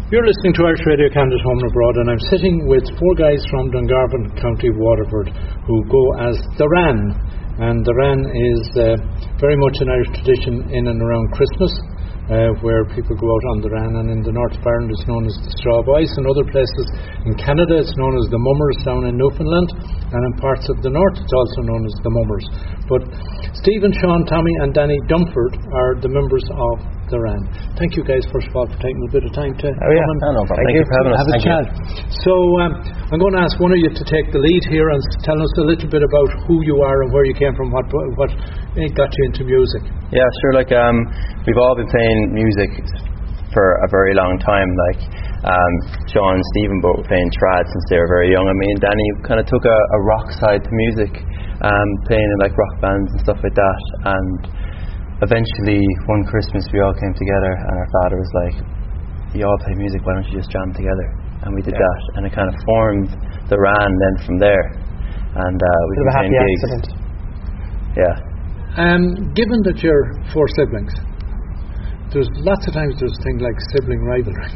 You're listening to Irish Radio Canada's Home and Abroad, and I'm sitting with four guys from Dungarvan, County Waterford, who go as the Ran. And the Ran is very much an Irish tradition in and around Christmas, where people go out on the Ran, and in the north of Ireland it's known as the Straw Boys. In other places in Canada it's known as the Mummers down in Newfoundland, and in parts of the north it's also known as the Mummers. But Stephen, Sean, Tommy and Danny Dumford are the members of the Ran. Thank you guys first of all for taking a bit of time to come and no problem. Thank you for having us. Have a chat. So I'm going to ask one of you to take the lead here and tell us a little bit about who you are and where you came from, what got you into music. Yeah, sure. We've all been playing music for a very long time. Sean and Stephen both were playing trad since they were very young, and me and Danny kind of took a rock side to music, playing in rock bands and stuff like that. And eventually one Christmas we all came together and our father was like, you all play music, why don't you just jam together? And we did that, and it kind of formed the Ran then from there, and we've been playing gigs. Accident. Yeah. Given that you're four siblings, there's lots of times there's things like sibling rivalry.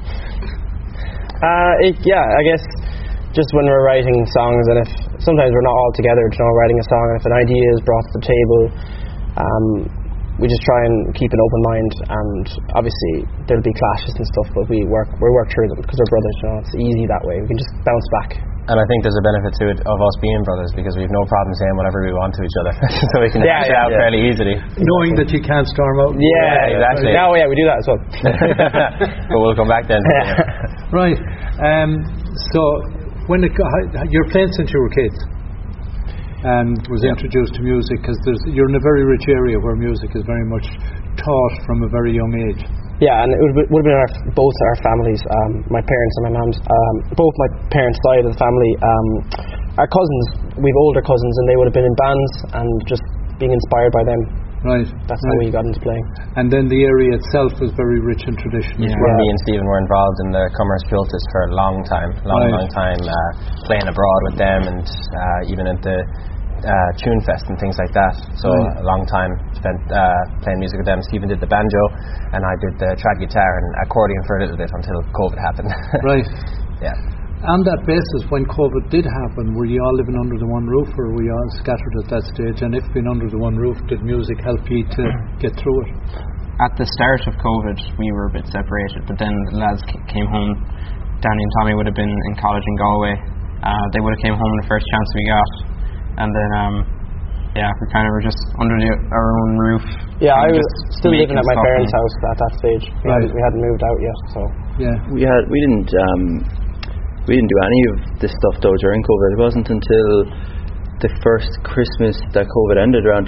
I guess just when we're writing songs, and if sometimes we're not all together, writing a song, and if an idea is brought to the table, we just try and keep an open mind, and obviously there'll be clashes and stuff, but we work through them because we're brothers. It's easy that way. We can just bounce back. And I think there's a benefit to it of us being brothers, because we have no problem saying whatever we want to each other, so we can dash it out fairly easily. Knowing that you can't storm out. Yeah, exactly. We do that as well. But we'll come back then. Right. So when you're playing since you were kids, and was introduced to music, because you're in a very rich area where music is very much taught from a very young age. Yeah, and it would have been both our families, my parents and my mum's, both my parents' side of the family. Our cousins, we've older cousins, and they would have been in bands and just being inspired by them. Right. That's how we got into playing. And then the area itself is very rich in tradition as well. Me and Stephen were involved in the Commerce Cultus for a long time, playing abroad with them, and even at the Tune Fest and things like that. So a long time spent playing music with them. Stephen did the banjo and I did the trad guitar and accordion for a little bit until COVID happened. Right. Yeah. On that basis, when COVID did happen, were you all living under the one roof, or were you all scattered at that stage? And if being under the one roof, did music help you to get through it? At the start of COVID we were a bit separated, but then the lads came home. Danny and Tommy would have been in college in Galway. They would have came home the first chance we got. And then, we kind of were just under our own roof. Yeah, I was still living at my parents' house at that stage. We hadn't moved out yet, so. Yeah. We didn't do any of this stuff though during COVID. It wasn't until the first Christmas that COVID ended around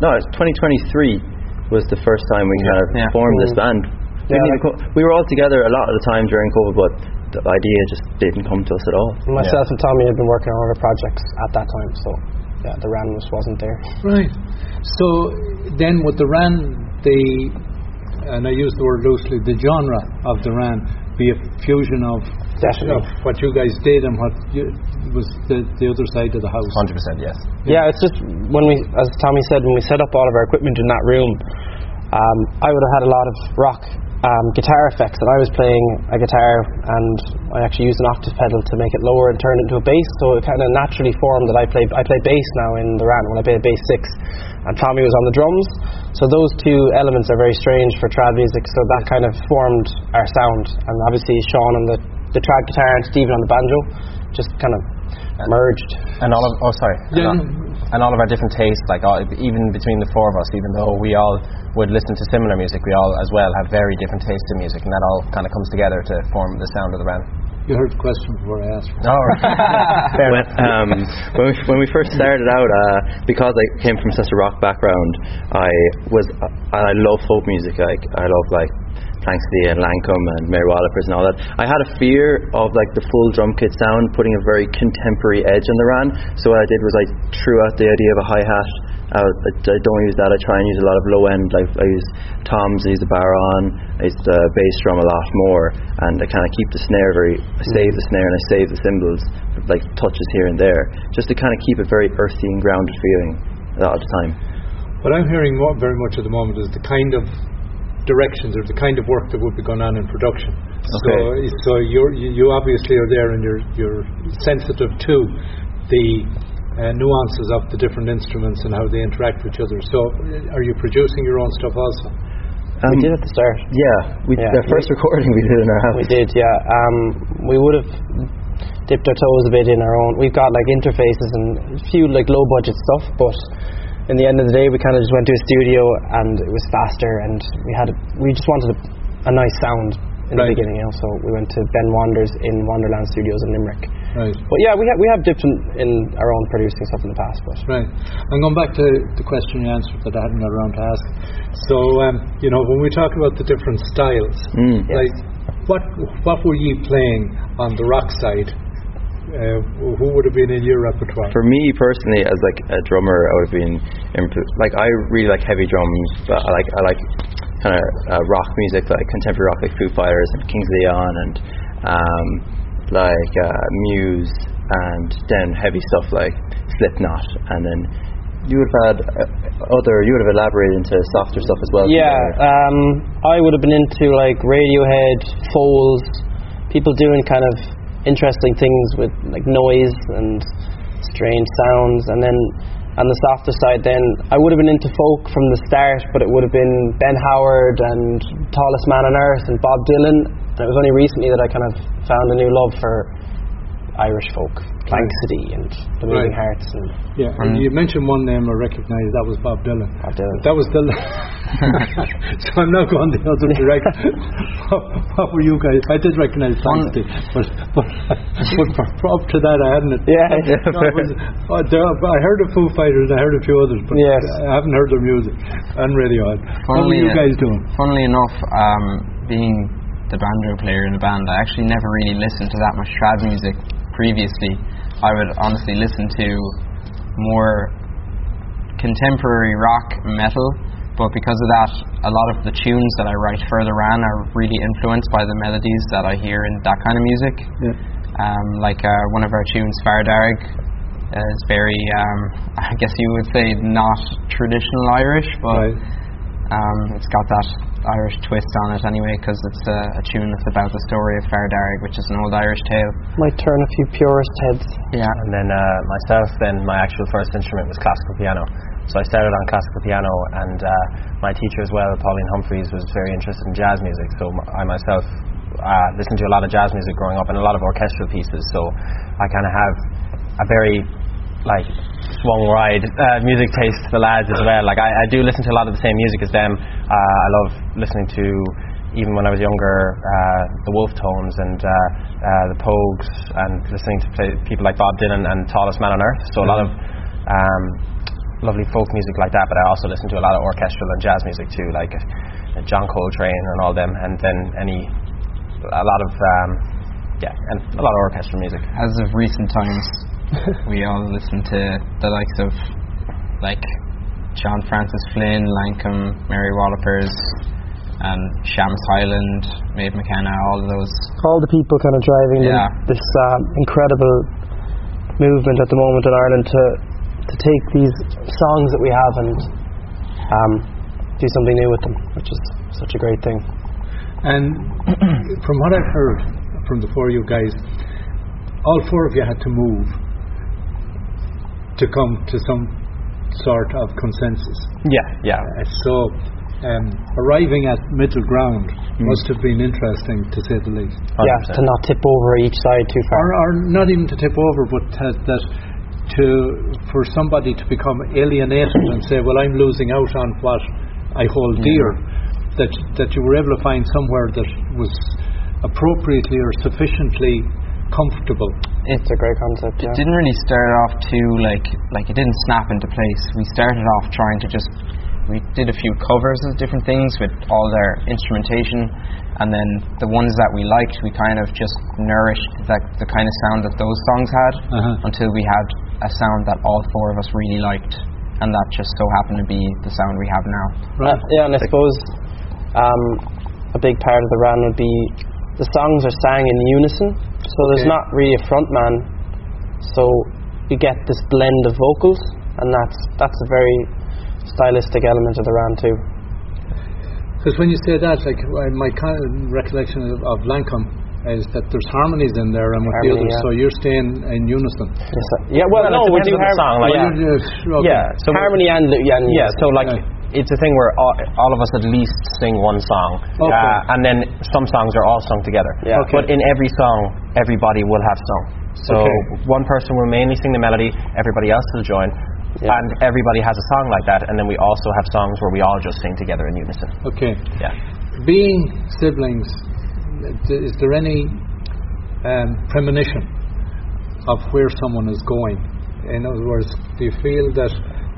2023 was the first time we kind of formed this band. We were all together a lot of the time during COVID, but the idea just didn't come to us at all. Myself and Tommy had been working on other projects at that time, so the Ran wasn't there. Right. So then with the Ran, and I use the word loosely, the genre of the Ran be a fusion of what you guys did and what was the other side of the house. 100%, yes. Yeah, it's just as Tommy said, when we set up all of our equipment in that room, I would have had a lot of rock guitar effects, and I was playing a guitar and I actually used an octave pedal to make it lower and turn it into a bass, so it kind of naturally formed that I play bass now in the Ran when I play bass 6, and Tommy was on the drums, so those two elements are very strange for trad music, so that kind of formed our sound. And obviously Sean on the trad guitar and Stephen on the banjo just kind of merged. And all of our different tastes, even between the four of us, even though we all would listen to similar music, we all as well have very different tastes in music, and that all kind of comes together to form the sound of the Ran. You heard the question before I asked. When we first started out, because I came from such a rock background, I love folk music. I love Planxty and Lancome and Mary Wallopers and all that. I had a fear of the full drum kit sound putting a very contemporary edge on the Ran, so what I did was I threw out the idea of a hi-hat. I don't use that. I try and use a lot of low end, I use toms, I use the baron, I use the bass drum a lot more, and I kind of keep the snare I save the snare and I save the cymbals, touches here and there, just to kind of keep it very earthy and grounded feeling a lot of the time. What I'm hearing very much at the moment is the kind of directions or the kind of work that would be going on in production. So you obviously are there, and you're sensitive to the nuances of the different instruments and how they interact with each other. So are you producing your own stuff also? We did at the start. The first recording we did in our house. We did, we would have dipped our toes a bit in our own. We've got like interfaces and a few like low budget stuff, but in the end of the day we kind of just went to a studio and it was faster, and we just wanted a nice sound in the beginning, so we went to Ben Wanders in Wonderland Studios in Limerick. Right. But we have dipped in our own producing stuff in the past. But right. I'm going back to the question you answered that I hadn't got around to ask. So when we talk about the different styles, like what were you playing on the rock side? Who would have been in your repertoire? For me personally, as like a drummer, I would have been like, I really like heavy drums, but I like kind of rock music, like contemporary rock, like Foo Fighters and Kings of Leon, and Muse, and then heavy stuff like Slipknot, and then you would have elaborated into softer stuff as well. I would have been into like Radiohead, Foals, people doing kind of interesting things with like noise and strange sounds. And then on the softer side, then I would have been into folk from the start, but it would have been Ben Howard and Tallest Man on Earth and Bob Dylan. And it was only recently that I kind of found a new love for Irish folk, Planxty and the Moving Hearts. And you mentioned one name I recognised, that was Bob Dylan. That was Dylan. So I'm not going the other direction. What were you guys? I did recognise Planxty, but up to that I hadn't. I heard of Foo Fighters, I heard a few others, but I haven't heard their music. And Radiohead. What were you guys doing? Funnily enough, being the banjo player in the band, I actually never really listened to that much trad music previously. I would honestly listen to more contemporary rock metal, but because of that, a lot of the tunes that I write further on are really influenced by the melodies that I hear in that kind of music. One of our tunes, Fardarg, is very I guess you would say not traditional Irish, but it's got that Irish twist on it anyway, because it's a tune that's about the story of Fardarg, which is an old Irish tale. Might turn a few purist heads. And then myself, then my actual first instrument was classical piano. So I started on classical piano, and my teacher as well, Pauline Humphreys, was very interested in jazz music. So I myself listened to a lot of jazz music growing up and a lot of orchestral pieces. So I kind of have a very swung ride music taste for the lads as well. Like I do listen to a lot of the same music as them. I love listening to, even when I was younger, the Wolf Tones and the Pogues, and listening to people like Bob Dylan and Tallest Man on Earth. So a lot of lovely folk music like that, but I also listen to a lot of orchestral and jazz music too, like John Coltrane and all them, and then a lot of orchestral music. As of recent times, we all listen to the likes of like John Francis Flynn, Lankum, Mary Wallopers, and Shams Highland, Maeve McKenna, all of those. All the people kind of driving this incredible movement at the moment in Ireland to take these songs that we have and do something new with them, which is such a great thing. And from what I've heard from the four of you guys, all four of you had to move to come to some sort of consensus. So arriving at middle ground must have been interesting, to say the least. 100%. To not tip over each side too far. Or not even to tip over, but for somebody to become alienated and say, well, I'm losing out on what I hold dear, that you were able to find somewhere that was appropriately or sufficiently comfortable. It's a great concept. It didn't really start off too like it didn't snap into place. We started off trying to we did a few covers of different things with all their instrumentation, and then the ones that we liked, we kind of just nourished the kind of sound that those songs had until we had a sound that all four of us really liked, and that just so happened to be the sound we have now. And I suppose a big part of the Ran would be the songs are sang in unison, so there's not really a front man, so you get this blend of vocals, and that's a very stylistic element of the Ran too. Because when you say that, like my recollection of Lancome is that there's harmonies in there and with the others, so you're staying in unison. Yeah, well, no, we do the song. Like, so harmony and so like it's a thing where all of us at least sing one song, and then some songs are all sung together. Yeah. Okay. But in every song, everybody will have sung. So one person will mainly sing the melody, everybody else will join. Yeah. And everybody has a song like that, and then we also have songs where we all just sing together in unison. Okay. Yeah. Being siblings, is there any premonition of where someone is going? In other words, do you feel that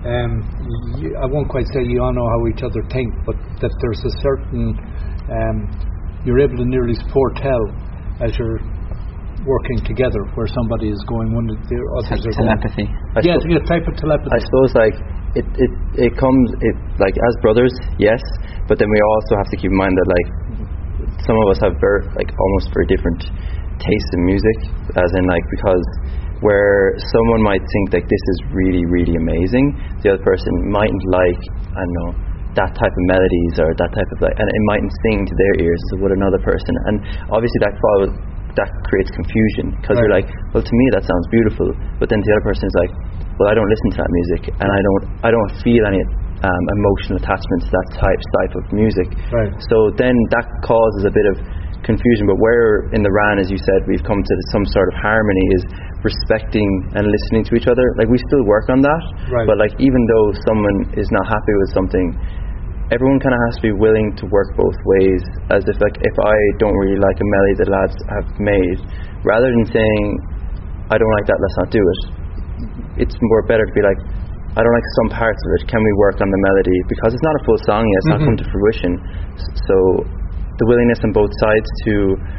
I won't quite say you all know how each other think, but that there's a certain you're able to nearly foretell as you're working together where somebody is going, one of the others are telepathy. Yes, a type of telepathy. I suppose like it comes like as brothers, yes, but then we also have to keep in mind that like some of us have almost very different tastes in music, as in like, because where someone might think like this is really, really amazing, the other person mightn't like, I don't know, that type of melodies or that type of like, and it mightn't sing to their ears as it would another person, and obviously that creates confusion, because you're like, well, to me that sounds beautiful, but then the other person is like, well, I don't listen to that music, and I don't feel any emotional attachment to that type of music. Right. So then that causes a bit of confusion. But where in the RAN, as you said, we've come to some sort of harmony is respecting and listening to each other. Like we still work on that, but like even though someone is not happy with something, everyone kind of has to be willing to work both ways. As if like if I don't really like a melody the lads have made, rather than saying I don't like that, let's not do it, it's more better to be like, I don't like some parts of it, can we work on the melody, because it's not a full song yet, it's not come to fruition. So the willingness on both sides to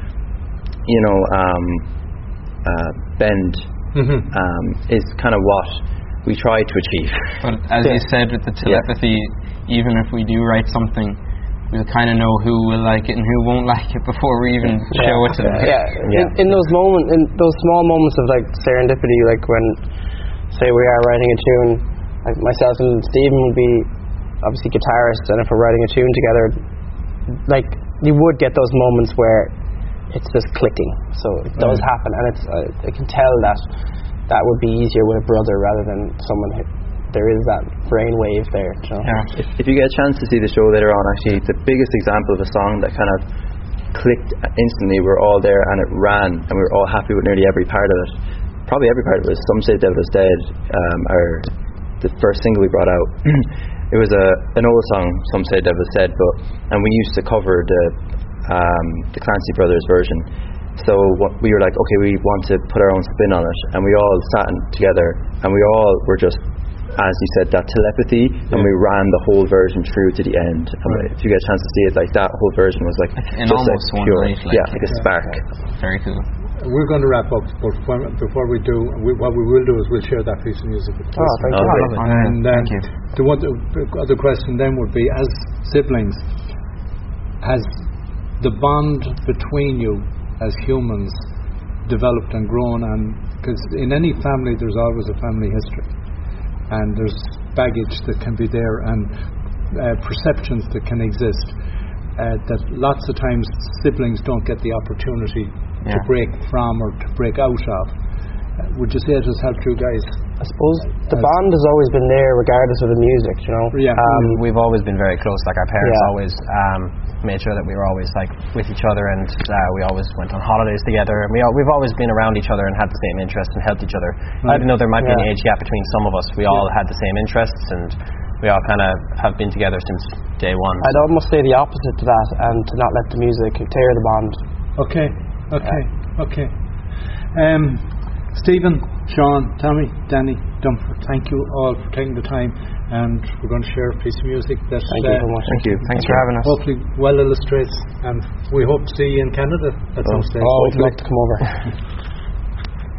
bend is kind of what we try to achieve. But as you said with the telepathy, even if we do write something, we'll kind of know who will like it and who won't like it before we even show it to them. In those moments, in those small moments of like serendipity, like when say we are writing a tune, like myself and Stephen would be obviously guitarists, and if we're writing a tune together, like you would get those moments where it's just clicking. So it does happen, and it's I can tell that would be easier with a brother rather than someone there is that brainwave there. You know? If you get a chance to see the show later on, actually the biggest example of a song that kind of clicked instantly, we're all there and it ran and we were all happy with nearly every part of it. Probably every part of it. Some Say the Devil Is Dead, or the first single we brought out. It was an old song, Some Say the Devil Is Dead, and we used to cover the Clancy Brothers version. So we were like, okay, we want to put our own spin on it, and we all sat together and we all were just, as you said, that telepathy, and we ran the whole version through to the end. And if you get a chance to see it, like that whole version was like just almost like pure, one night, like a spark. Very cool. We're going to wrap up, but before we do, what we will do is we'll share that piece of music with us. Thank you. And thank you. The other question then would be, as siblings, has the bond between you as humans developed and grown? And because in any family there's always a family history, and there's baggage that can be there, and perceptions that can exist, that lots of times siblings don't get the opportunity to break from or to break out of. Would you say it has helped you guys? I suppose the bond has always been there regardless of the music, you know. We've always been very close. Like our parents always made sure that we were always like with each other, and we always went on holidays together, and we've always been around each other and had the same interests and helped each other. Even though there might be an age gap between some of us, we all had the same interests, and we all kind of have been together since day one. I'd almost say the opposite to that, and to not let the music tear the bond. Okay. Stephen, Sean, Tommy, Danny, Dunfer, thank you all for taking the time, and we're going to share a piece of music that thank you so much. Thank you. Thanks for having us. Hopefully well illustrates, and we hope to see you in Canada at some stage. We'd love to come over.